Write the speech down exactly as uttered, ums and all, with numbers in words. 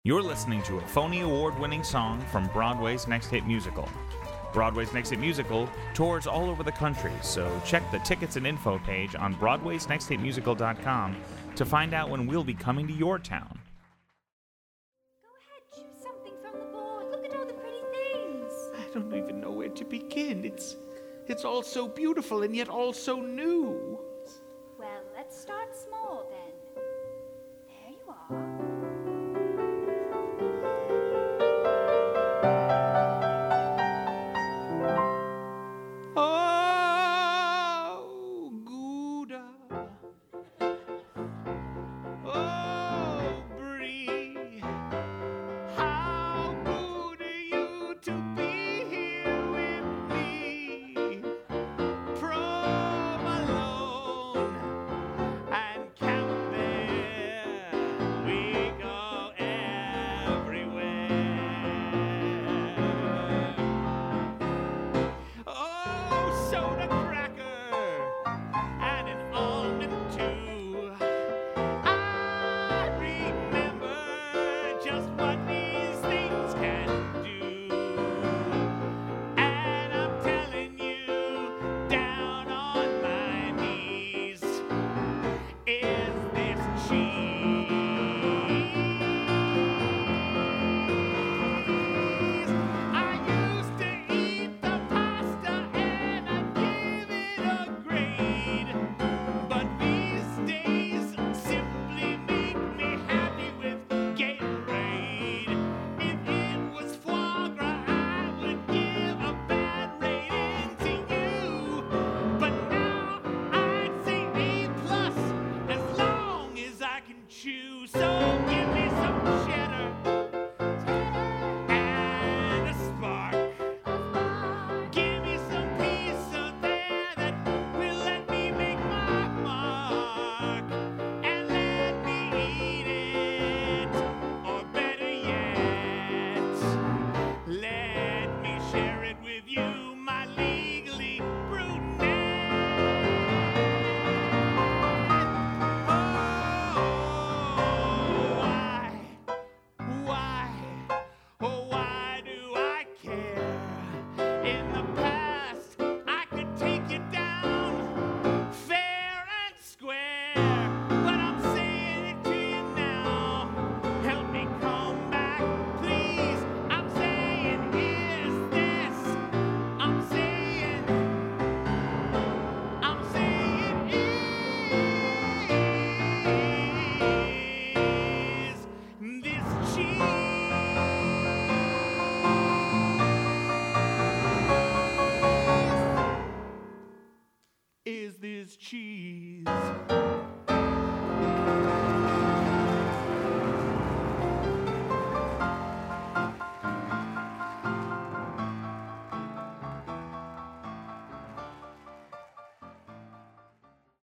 You're listening to a Phony Award-winning song from Broadway's Next Hit Musical. Broadway's Next Hit Musical tours all over the country, so check the tickets and info page on broadways next hit musical dot com to find out when we'll be coming to your town. Go ahead, choose something from the board. Look at all the pretty things. I don't even know where to begin. It's, it's all so beautiful and yet all so new. Well, let's start small then. There you are. Oh, Gouda. Oh, Brie. How good are you to be here with me? Provolone and Camembert. We go everywhere. Oh, soda cracker and an almond too. I remember just what these things can do. And I'm telling you, down on my knees, is this cheese? I used to eat the pasta and I'd give it a grade. But these days simply make me happy with Gatorade. If it was foie gras, I would give a bad rating to you. But now I'd say A plus as long as I can chew. So give me some cheddar and a spark. Give me some pizza there that will let me make my mark. And let me eat it, or better yet, let me share it with you, my legally brunette. Oh, why, why, oh, why do I care? In the past, I could take you down fair and square. But I'm saying it to you now. Help me come back, please. I'm saying, is this? I'm saying, I'm saying, is this cheese? Is this cheese?